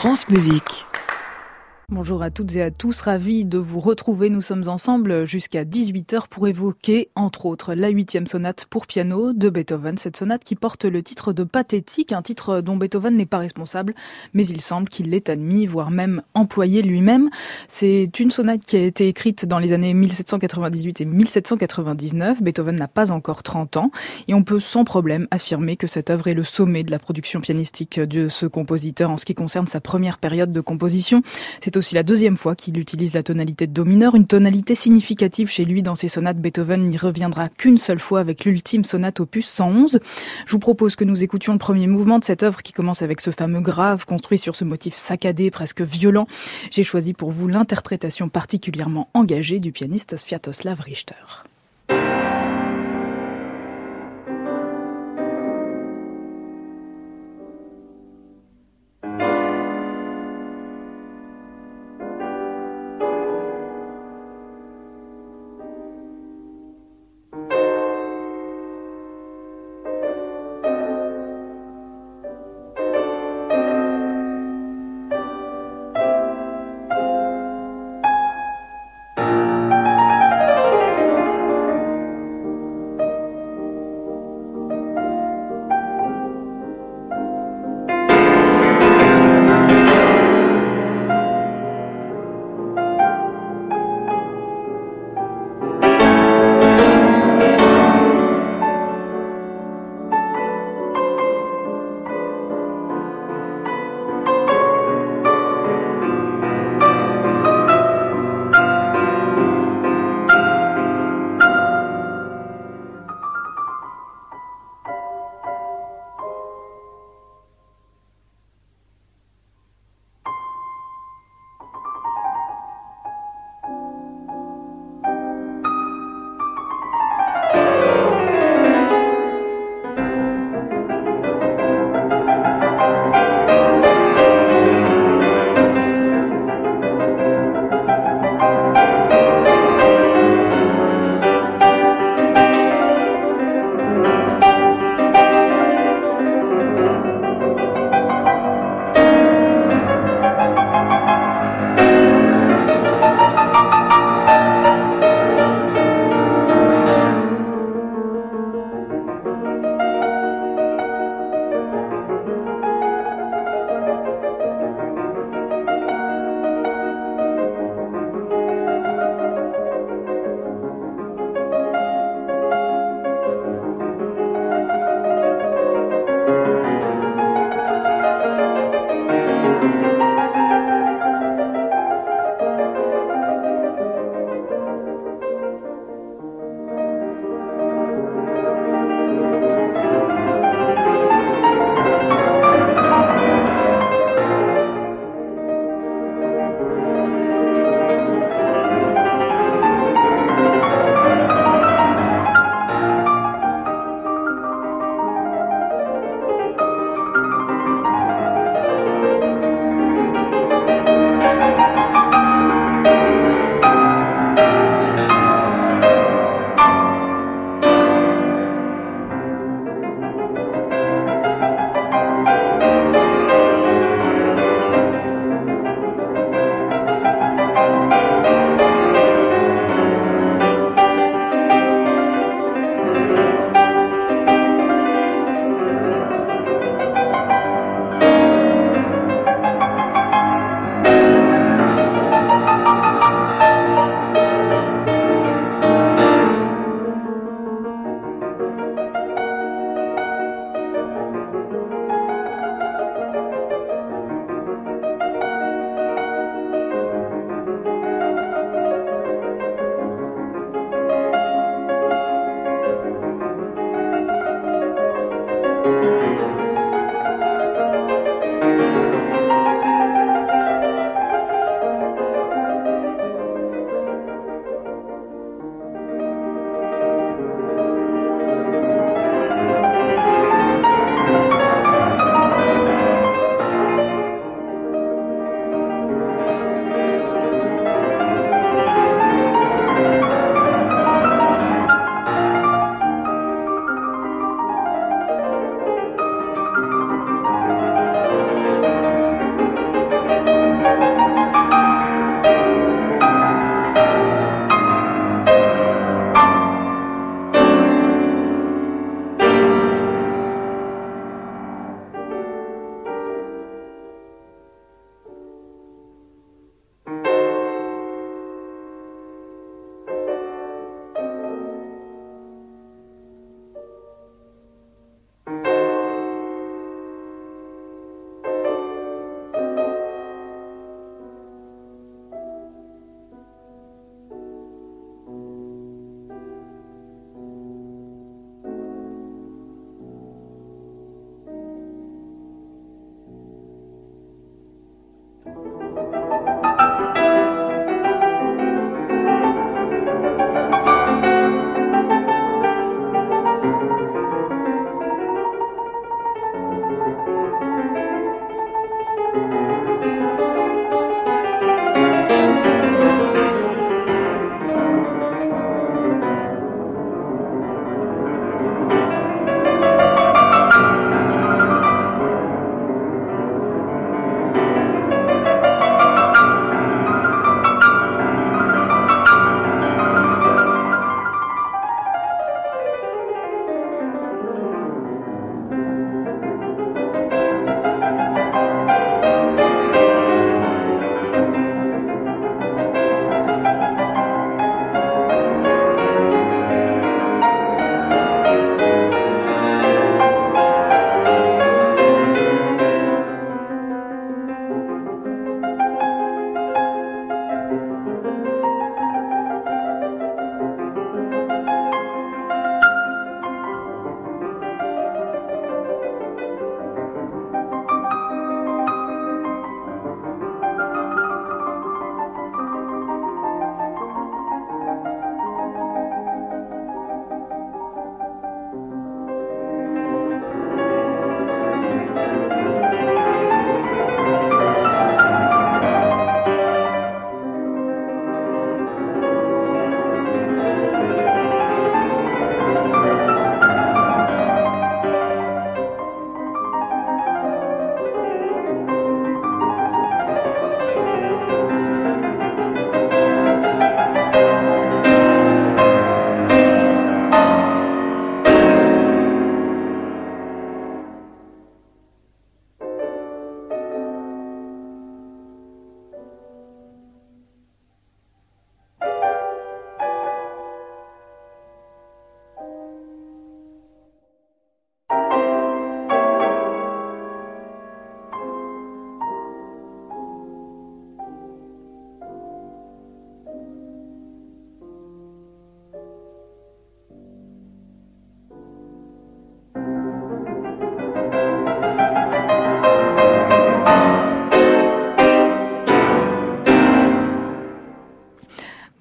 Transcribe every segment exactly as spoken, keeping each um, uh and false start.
France Musique. Bonjour à toutes et à tous, ravis de vous retrouver. Nous sommes ensemble jusqu'à dix-huit heures pour évoquer, entre autres, la huitième sonate pour piano de Beethoven. Cette sonate qui porte le titre de Pathétique, un titre dont Beethoven n'est pas responsable, mais il semble qu'il l'ait admis, voire même employé lui-même. C'est une sonate qui a été écrite dans les années mille sept cent quatre-vingt-dix-huit et mille sept cent quatre-vingt-dix-neuf. Beethoven n'a pas encore trente ans et on peut sans problème affirmer que cette œuvre est le sommet de la production pianistique de ce compositeur en ce qui concerne sa première période de composition. C'est aussi la deuxième fois qu'il utilise la tonalité de do mineur, une tonalité significative chez lui dans ses sonates. Beethoven n'y reviendra qu'une seule fois avec l'ultime sonate opus cent onze. Je vous propose que nous écoutions le premier mouvement de cette œuvre qui commence avec ce fameux grave construit sur ce motif saccadé, presque violent. J'ai choisi pour vous l'interprétation particulièrement engagée du pianiste Sviatoslav Richter.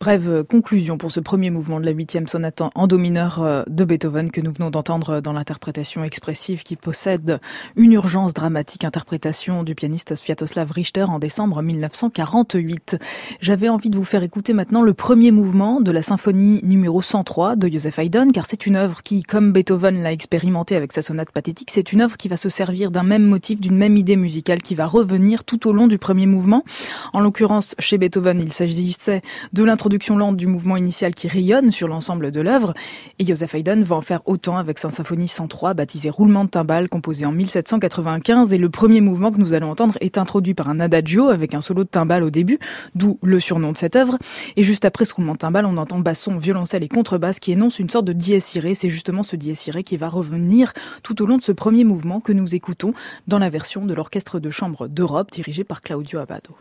Brève conclusion pour ce premier mouvement de la huitième sonate en do mineur de Beethoven que nous venons d'entendre dans l'interprétation expressive qui possède une urgence dramatique, interprétation du pianiste Sviatoslav Richter en décembre mille neuf cent quarante-huit. J'avais envie de vous faire écouter maintenant le premier mouvement de la symphonie numéro cent trois de Joseph Haydn, car c'est une œuvre qui, comme Beethoven l'a expérimenté avec sa sonate pathétique, c'est une œuvre qui va se servir d'un même motif, d'une même idée musicale qui va revenir tout au long du premier mouvement. En l'occurrence, chez Beethoven, il s'agissait de l'introduction lente du mouvement initial qui rayonne sur l'ensemble de l'œuvre, et Joseph Haydn va en faire autant avec sa symphonie cent trois, baptisée Roulement de timbales, composée en mille sept cent quatre-vingt-quinze, et le premier mouvement que nous allons entendre est introduit par un adagio avec un solo de timbales au début, d'où le surnom de cette œuvre, et juste après ce roulement de timbales, on entend basson, violoncelle et contrebasse qui énonce une sorte de dies irae. C'est justement ce dies irae qui va revenir tout au long de ce premier mouvement que nous écoutons dans la version de l'Orchestre de chambre d'Europe dirigé par Claudio Abbado.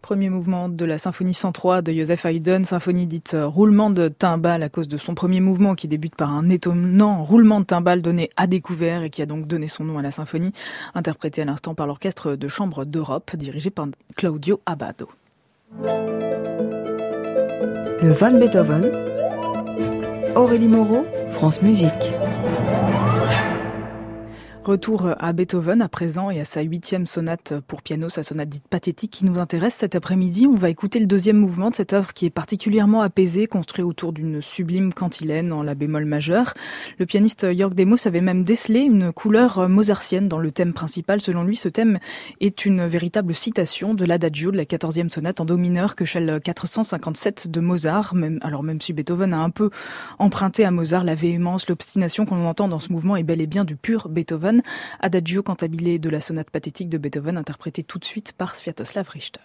Premier mouvement de la symphonie cent trois de Joseph Haydn, symphonie dite roulement de timbales à cause de son premier mouvement qui débute par un étonnant roulement de timbales donné à découvert et qui a donc donné son nom à la symphonie, interprétée à l'instant par l'Orchestre de chambre d'Europe, dirigé par Claudio Abbado. Le Van Beethoven, Aurélie Moreau, France Musique. Retour à Beethoven à présent et à sa huitième sonate pour piano, sa sonate dite pathétique qui nous intéresse cet après-midi. On va écouter le deuxième mouvement de cette œuvre qui est particulièrement apaisée, construit autour d'une sublime cantilène en la bémol majeur. Le pianiste Jörg Demos avait même décelé une couleur mozartienne dans le thème principal. Selon lui, ce thème est une véritable citation de l'adagio de la quatorzième sonate en do mineur que celle quatre cent cinquante-sept de Mozart. Même, alors même si Beethoven a un peu emprunté à Mozart, la véhémence, l'obstination qu'on entend dans ce mouvement est bel et bien du pur Beethoven. Adagio cantabile de la sonate pathétique de Beethoven, interprétée tout de suite par Sviatoslav Richter.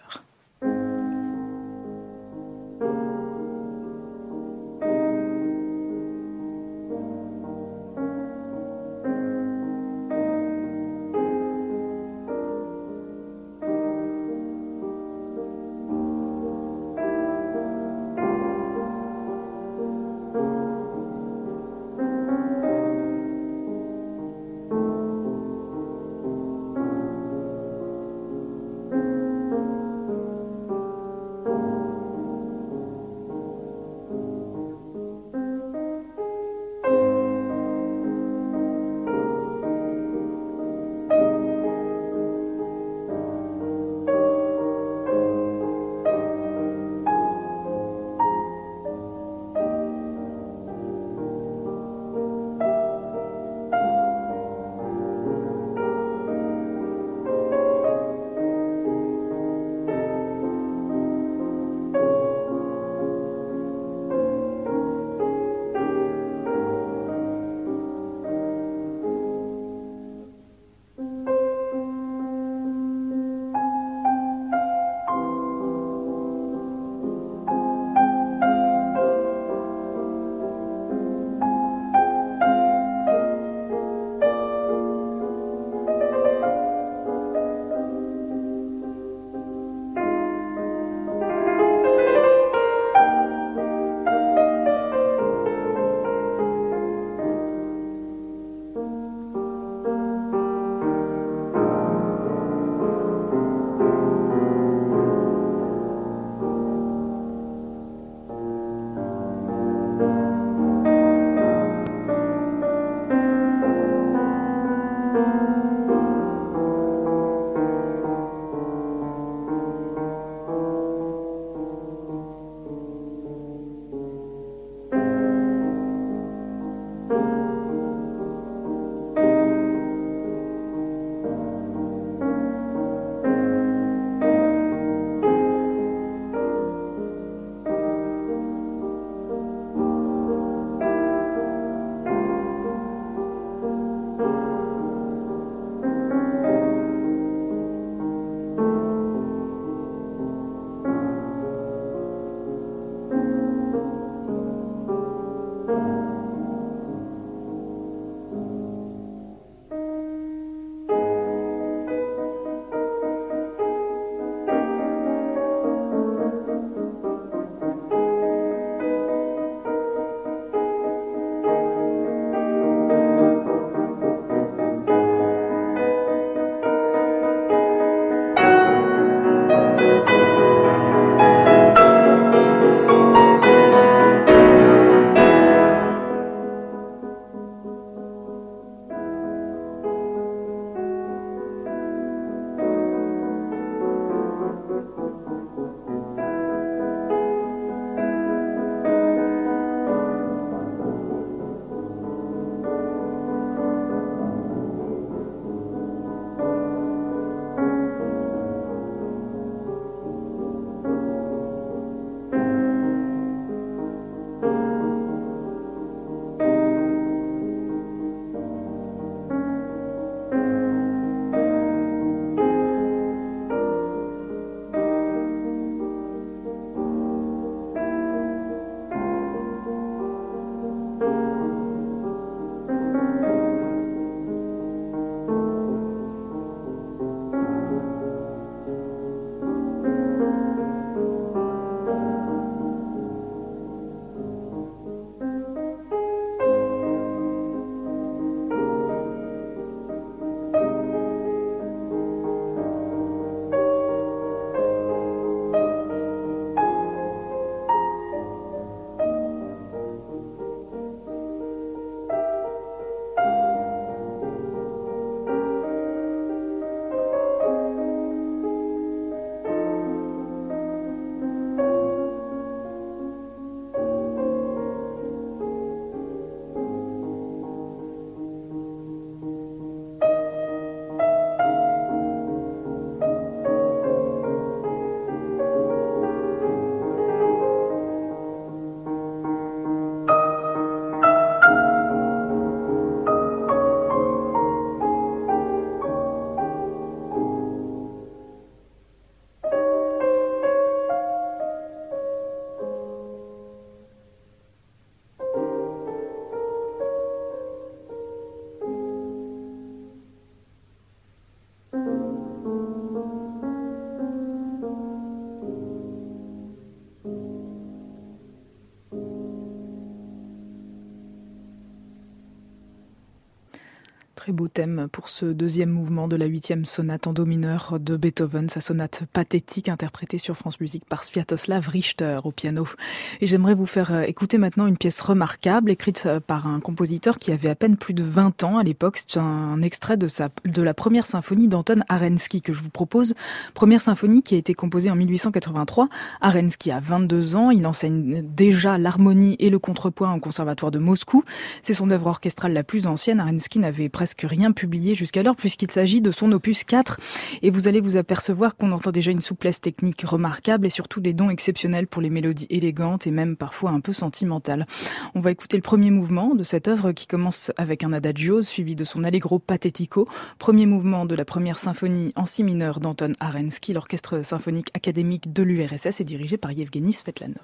Très beau thème pour ce deuxième mouvement de la huitième sonate en do mineur de Beethoven, sa sonate pathétique interprétée sur France Musique par Sviatoslav Richter au piano. Et j'aimerais vous faire écouter maintenant une pièce remarquable écrite par un compositeur qui avait à peine plus de vingt ans à l'époque. C'est un extrait de, sa, de la première symphonie d'Anton Arensky que je vous propose. Première symphonie qui a été composée en mille huit cent quatre-vingt-trois. Arensky a vingt-deux ans, il enseigne déjà l'harmonie et le contrepoint au conservatoire de Moscou. C'est son œuvre orchestrale la plus ancienne. Arensky n'avait presque rien publié jusqu'alors puisqu'il s'agit de son opus quatre et vous allez vous apercevoir qu'on entend déjà une souplesse technique remarquable et surtout des dons exceptionnels pour les mélodies élégantes et même parfois un peu sentimentales. On va écouter le premier mouvement de cette œuvre qui commence avec un adagio suivi de son allegro patetico, premier mouvement de la première symphonie en si mineur d'Anton Arensky. L'orchestre symphonique académique de l'U R S S est dirigé par Yevgeny Svetlanov.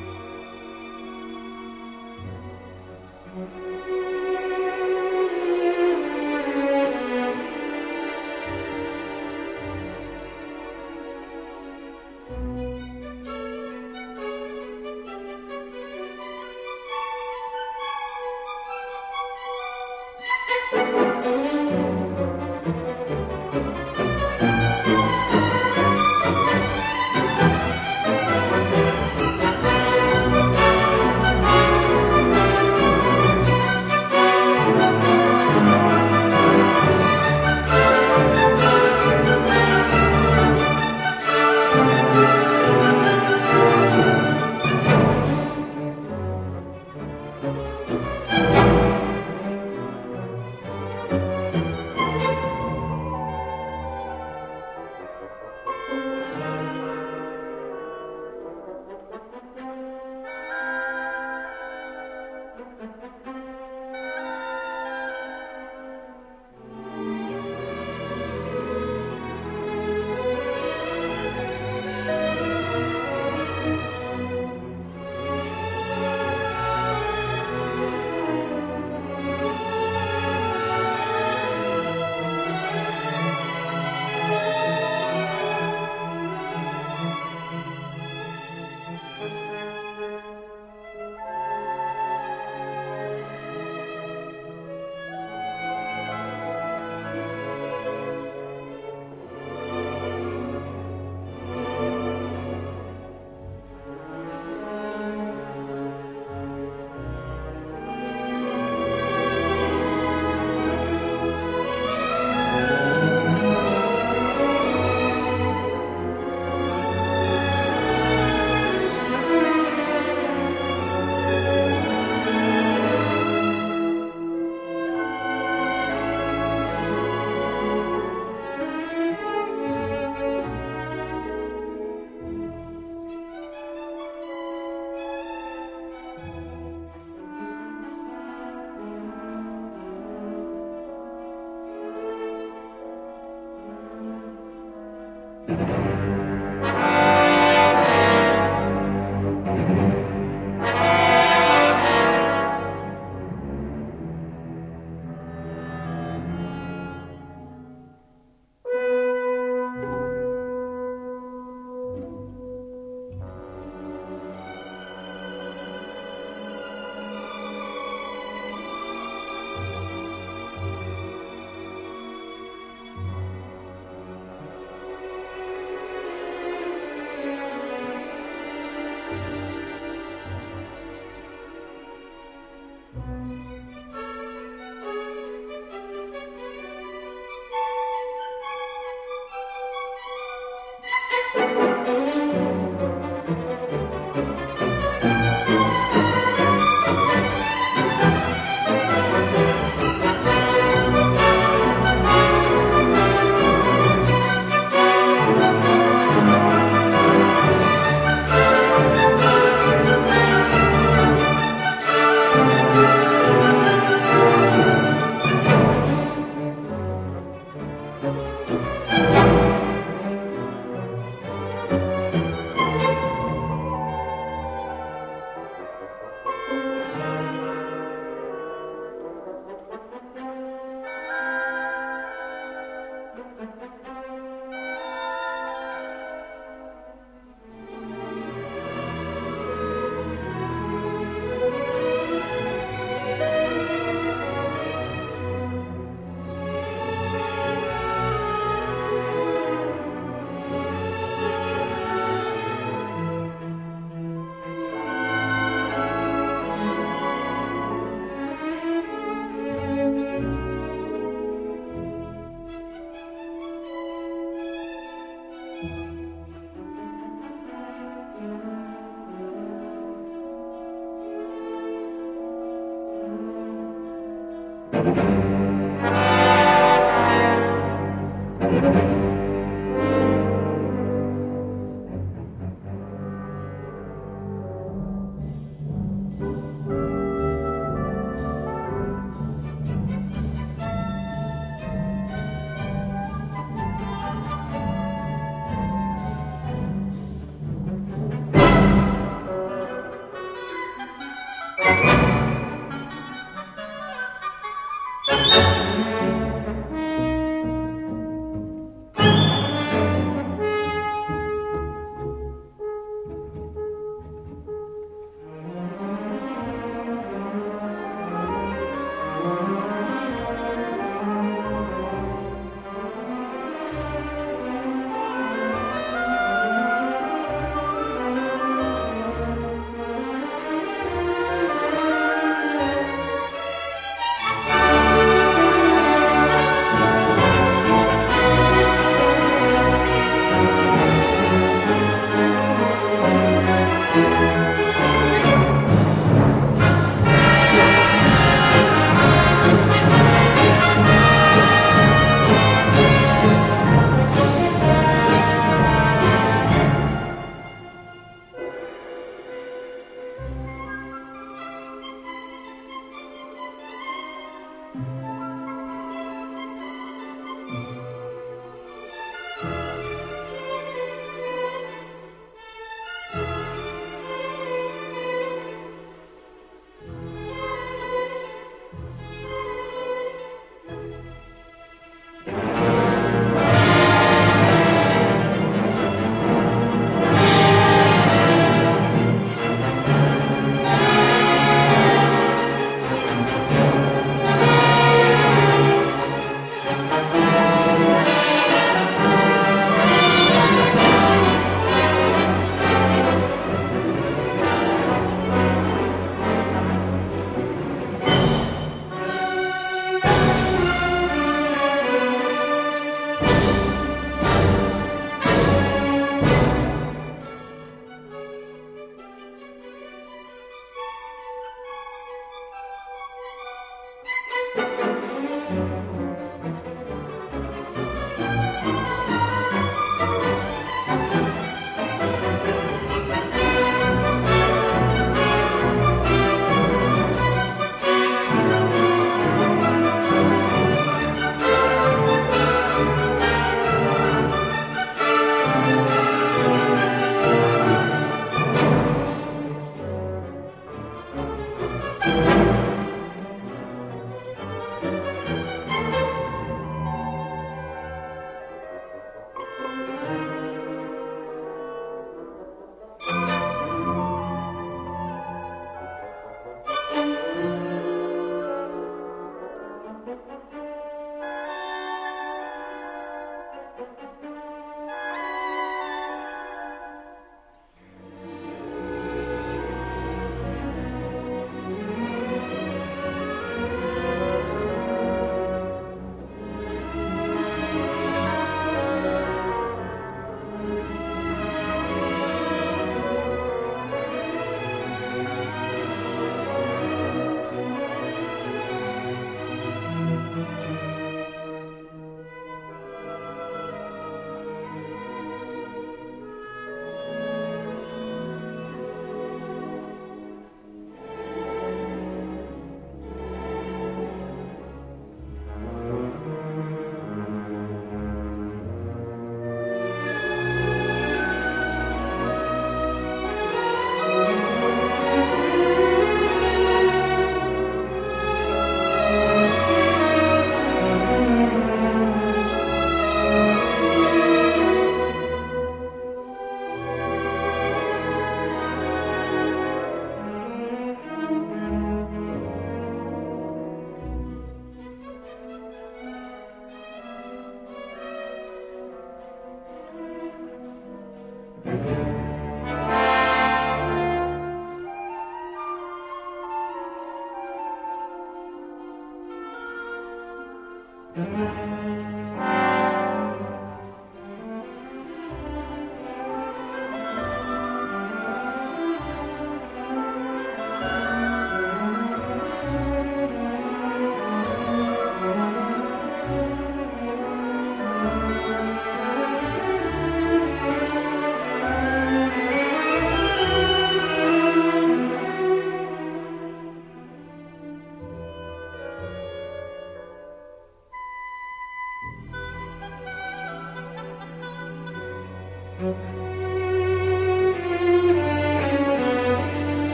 Thank you.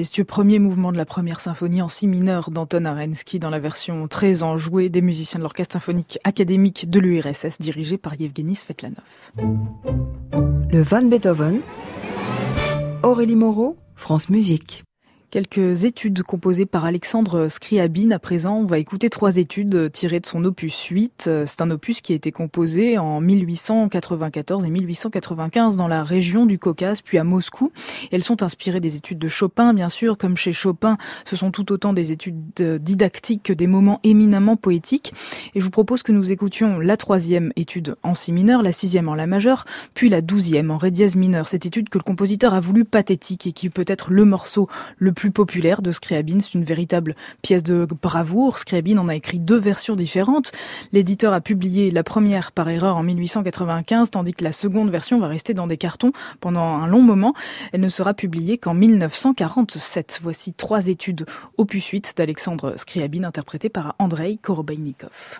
majestueux premier mouvement de la première symphonie en si mineur d'Anton Arensky dans la version très enjouée des musiciens de l'Orchestre symphonique académique de l'U R S S dirigé par Yevgeny Svetlanov. Le Van Beethoven, Aurélie Moreau, France Musique. Quelques études composées par Alexandre Scriabine. À présent, on va écouter trois études tirées de son opus huit. C'est un opus qui a été composé en mille huit cent quatre-vingt-quatorze et mille huit cent quatre-vingt-quinze dans la région du Caucase, puis à Moscou. Elles sont inspirées des études de Chopin, bien sûr. Comme chez Chopin, ce sont tout autant des études didactiques que des moments éminemment poétiques. Et je vous propose que nous écoutions la troisième étude en si mineur, la sixième en la majeure, puis la douzième en ré dièse mineur. Cette étude que le compositeur a voulu pathétique et qui peut être le morceau le plus plus populaire de Scriabine. C'est une véritable pièce de bravoure. Scriabine en a écrit deux versions différentes. L'éditeur a publié la première par erreur en mille huit cent quatre-vingt-quinze, tandis que la seconde version va rester dans des cartons pendant un long moment. Elle ne sera publiée qu'en mille neuf cent quarante-sept. Voici trois études opus huit d'Alexandre Scriabine interprétées par Andrei Korobeinikov.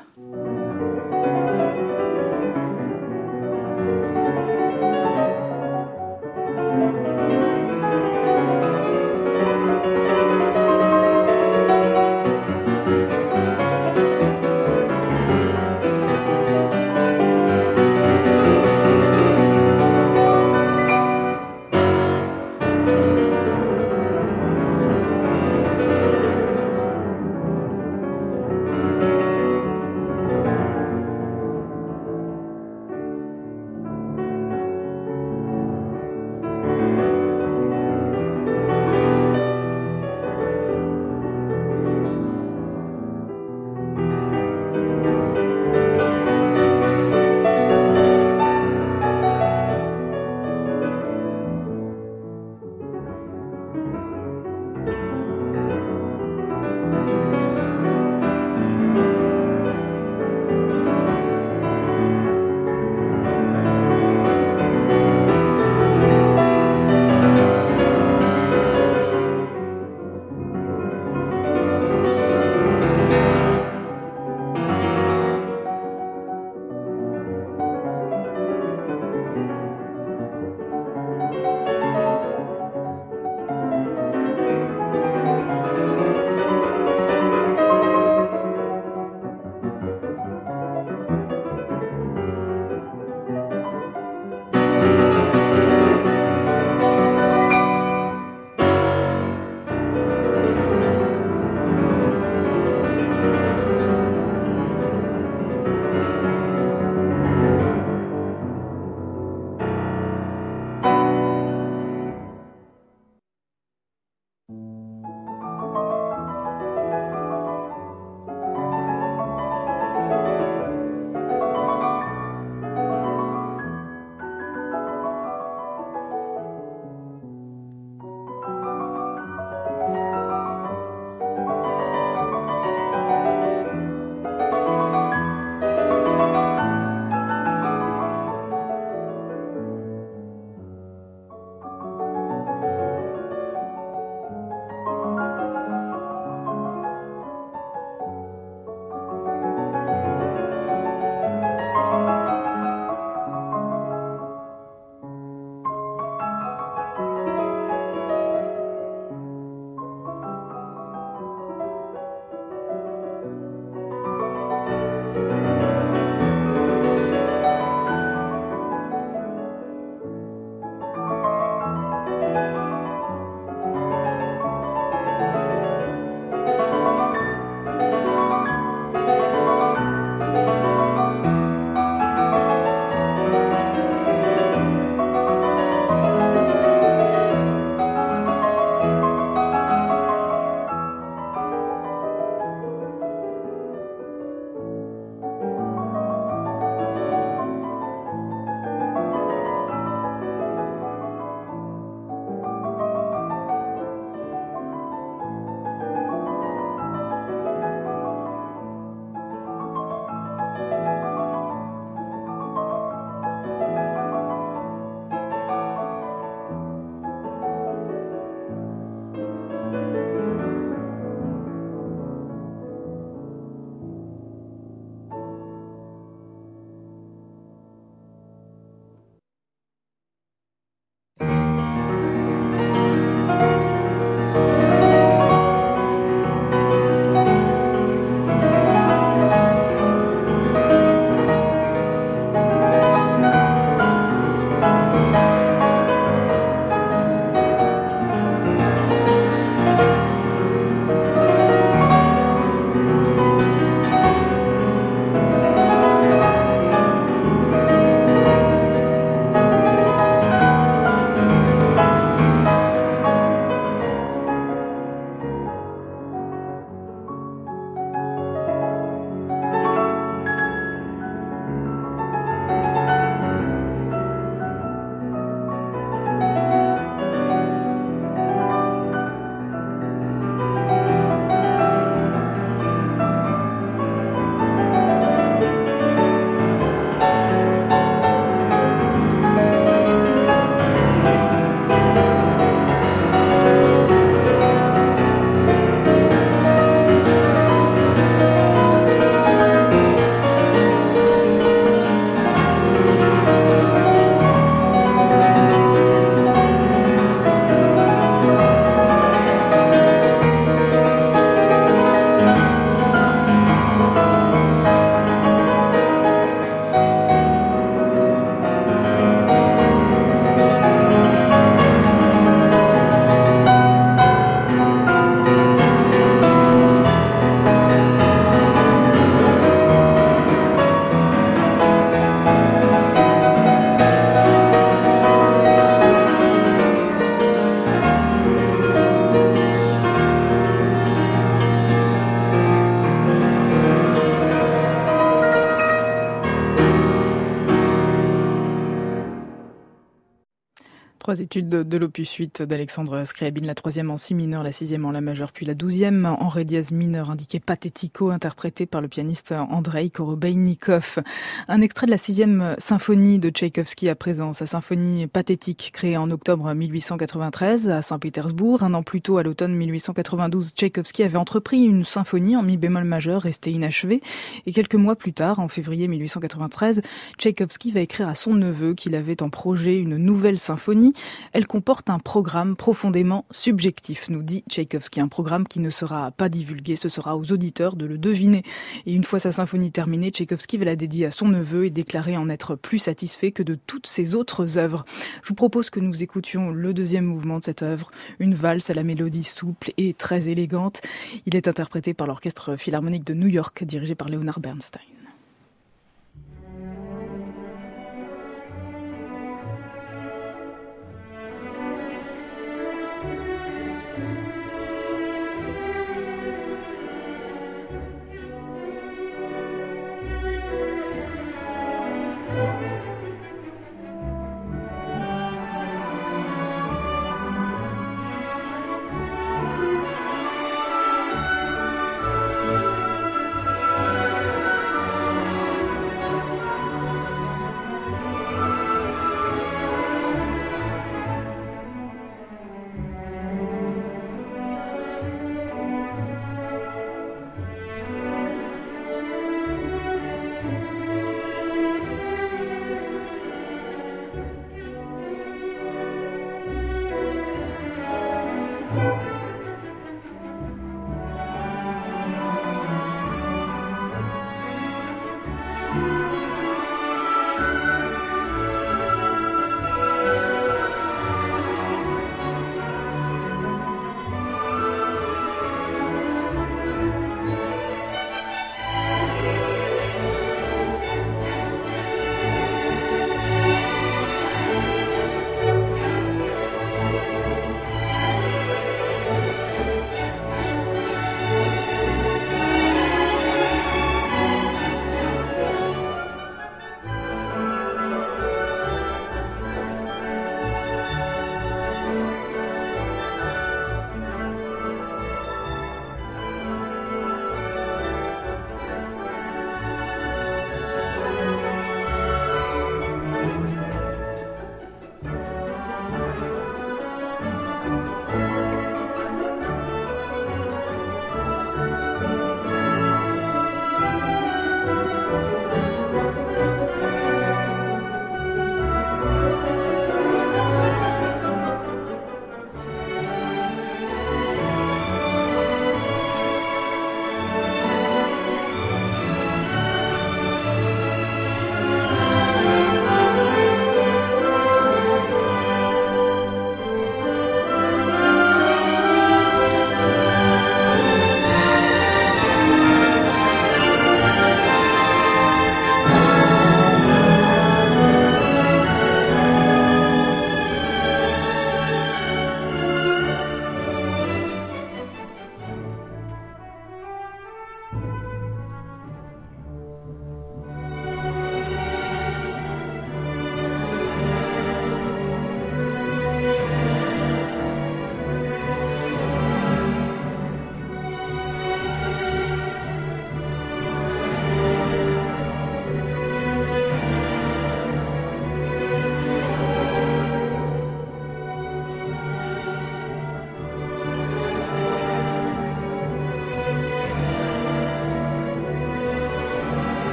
Trois études de, de l'opus huit d'Alexandre Scriabine, la troisième en si mineur, la sixième en la majeure, puis la douzième en ré dièse mineur, indiqué Patetico, interprété par le pianiste Andrei Korobeinikov. Un extrait de la sixième symphonie de Tchaïkovski à présent, sa symphonie pathétique, créée en octobre mille huit cent quatre-vingt-treize à Saint-Pétersbourg. Un an plus tôt, à l'automne mille huit cent quatre-vingt-douze, Tchaïkovski avait entrepris une symphonie en mi bémol majeur, restée inachevée. Et quelques mois plus tard, en février mille huit cent quatre-vingt-treize, Tchaïkovski va écrire à son neveu qu'il avait en projet une nouvelle symphonie. Elle comporte un programme profondément subjectif, nous dit Tchaïkovski. Un programme qui ne sera pas divulgué, ce sera aux auditeurs de le deviner. Et une fois sa symphonie terminée, Tchaïkovski va la dédier à son neveu et déclarer en être plus satisfait que de toutes ses autres œuvres. Je vous propose que nous écoutions le deuxième mouvement de cette œuvre, une valse à la mélodie souple et très élégante. Il est interprété par l'Orchestre Philharmonique de New York, dirigé par Leonard Bernstein.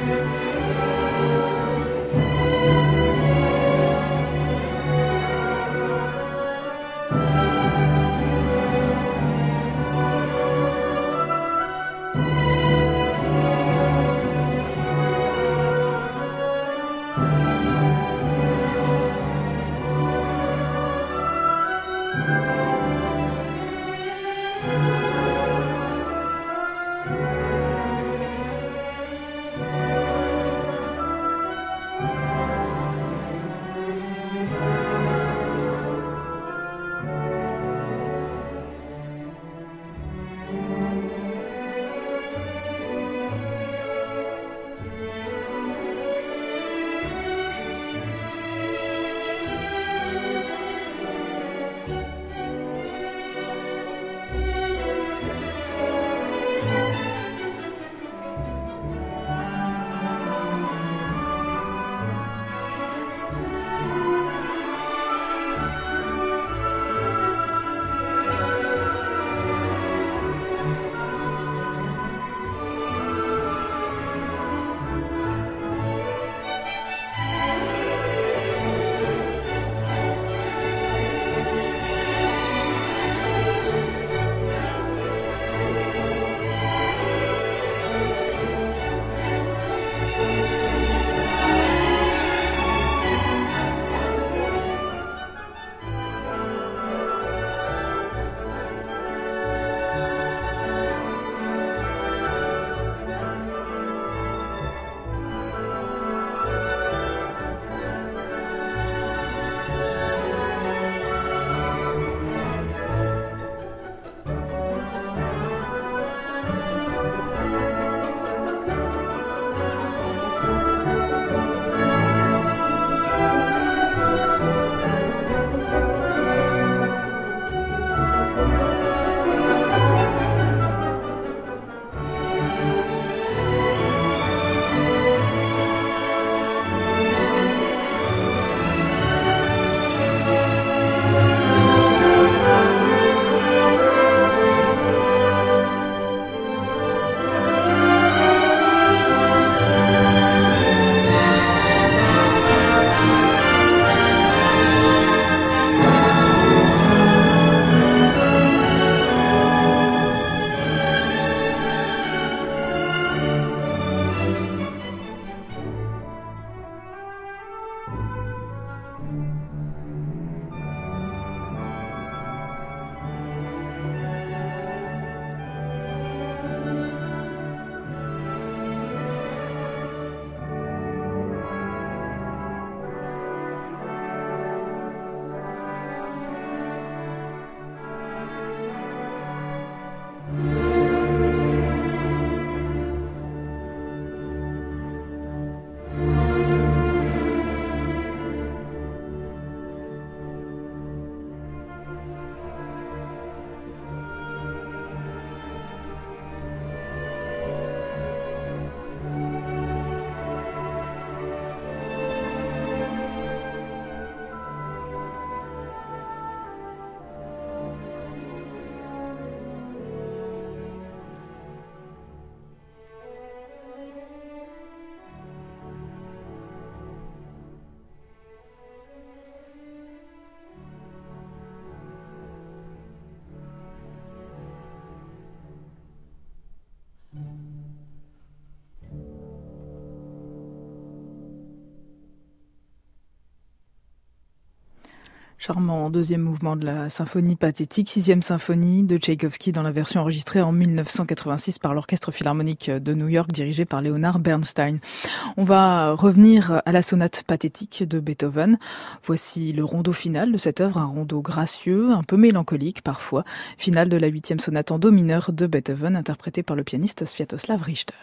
Charmant deuxième mouvement de la symphonie pathétique, sixième symphonie de Tchaïkovski dans la version enregistrée en mille neuf cent quatre-vingt-six par l'Orchestre Philharmonique de New York dirigé par Leonard Bernstein. On va revenir à la sonate pathétique de Beethoven. Voici le rondo final de cette œuvre, un rondo gracieux, un peu mélancolique parfois, final de la huitième sonate en do mineur de Beethoven interprétée par le pianiste Sviatoslav Richter.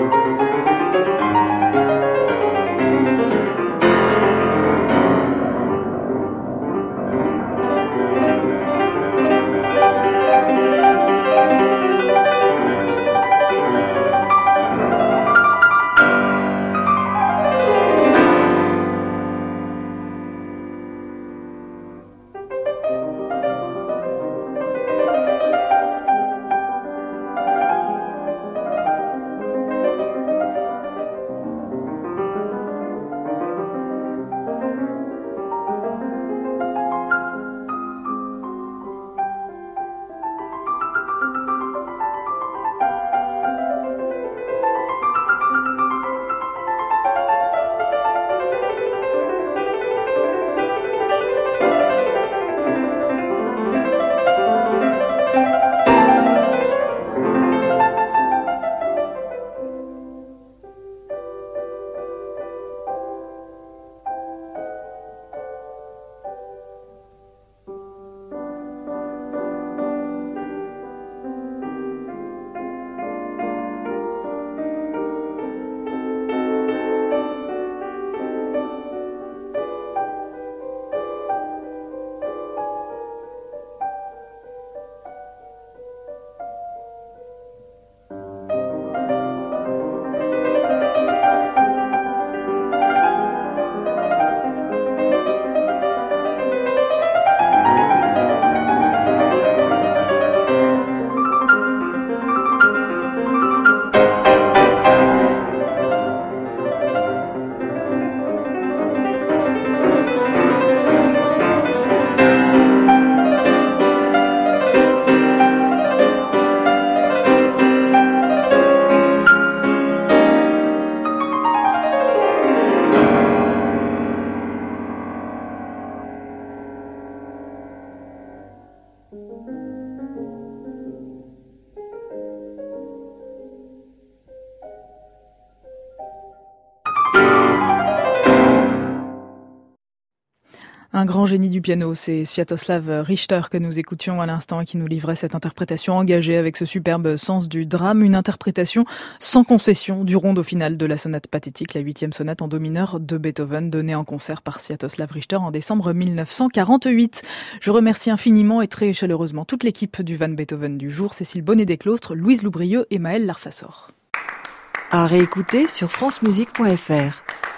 Un grand génie du piano, c'est Sviatoslav Richter que nous écoutions à l'instant et qui nous livrait cette interprétation engagée avec ce superbe sens du drame, une interprétation sans concession du rondo final de la sonate pathétique, la huitième sonate en do mineur de Beethoven, donnée en concert par Sviatoslav Richter en décembre mille neuf cent quarante-huit. Je remercie infiniment et très chaleureusement toute l'équipe du Van Beethoven du jour, Cécile Bonnet-Desclostres, Louise Loubrieux et Maëlle Larfassor. À réécouter sur francemusique point f r.